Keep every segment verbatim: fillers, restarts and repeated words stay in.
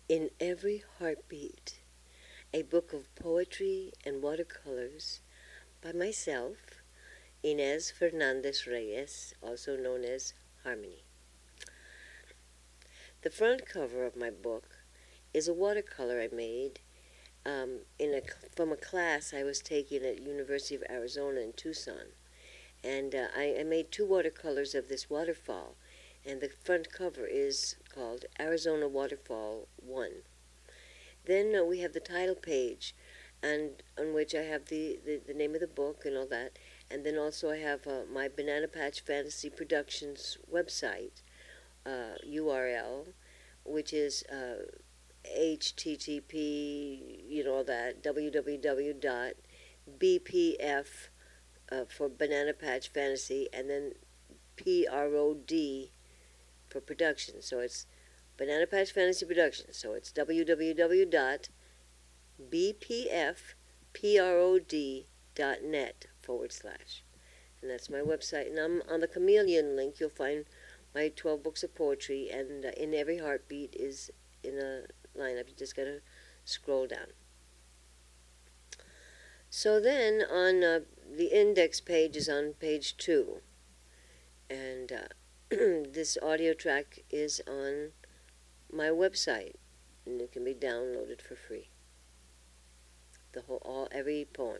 In Every Heartbeat, a book of poetry and watercolors by myself, Inez Fernandez Reyes, also known as Harmony. The front cover of my book is a watercolor I made um, in a, from a class I was taking at University of Arizona in Tucson. And uh, I, I made two watercolors of this waterfall, and the front cover is called Arizona Waterfall one. Then uh, we have the title page, and on which I have the, the, the name of the book and all that. And then also I have uh, my Banana Patch Fantasy Productions website uh, U R L, which is uh, H T T P, you know, all that, w w w dot b p f uh, for Banana Patch Fantasy, and then P R O D for production. So it's Banana Patch Fantasy Productions. So it's w w w dot b p f prod dot net forward slash. And that's my website. And I'm on the Chameleon link. You'll find my twelve books of poetry, and uh, In Every Heartbeat is in a lineup. You just got to scroll down. So then on uh, the index page is on page two. And uh, this audio track is on my website, and it can be downloaded for free. The whole, all, every poem.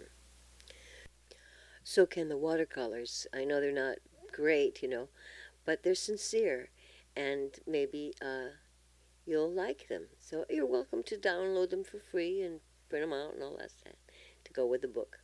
So can the watercolors. I know they're not great, you know, but they're sincere, and maybe uh, you'll like them. So you're welcome to download them for free and print them out and all that stuff to go with the book.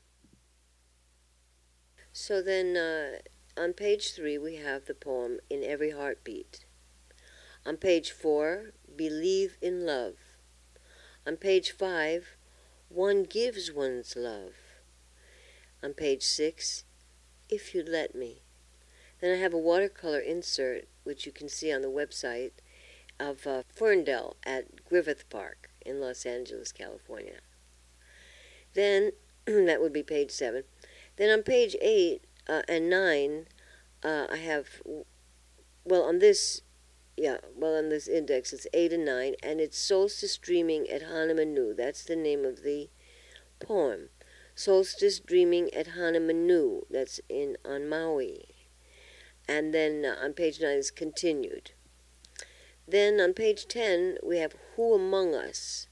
So then uh, on page three we have the poem In Every Heartbeat. On page four, Believe in Love. On page five, One Gives One's Love. On page six, If You'd Let Me. Then I have a watercolor insert, which you can see on the website, of uh, Ferndale at Griffith Park in Los Angeles, California. Then, that would be page seven. Then on page eight uh, and nine, uh, I have, well, on this, yeah, well, on this index, it's eight and nine, and it's Solstice Dreaming at Hanamanu. That's the name of the poem. Solstice Dreaming at Hanamanu. That's in on Maui. And then uh, on page nine is Continued. Then on page ten, we have Who Among Us.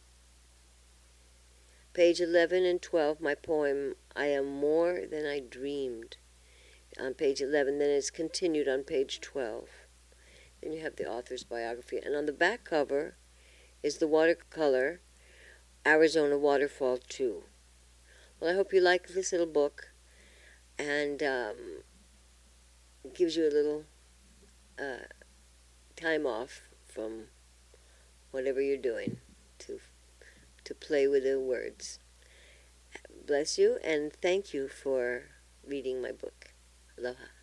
Page eleven and twelve, my poem, I Am More Than I Dreamed. On page eleven, then it's continued on page twelve. Then you have the author's biography. And on the back cover is the watercolor, Arizona Waterfall two. Well, I hope you like this little book, and um, it gives you a little uh, time off from whatever you're doing to to play with the words. Bless you, and thank you for reading my book. Aloha.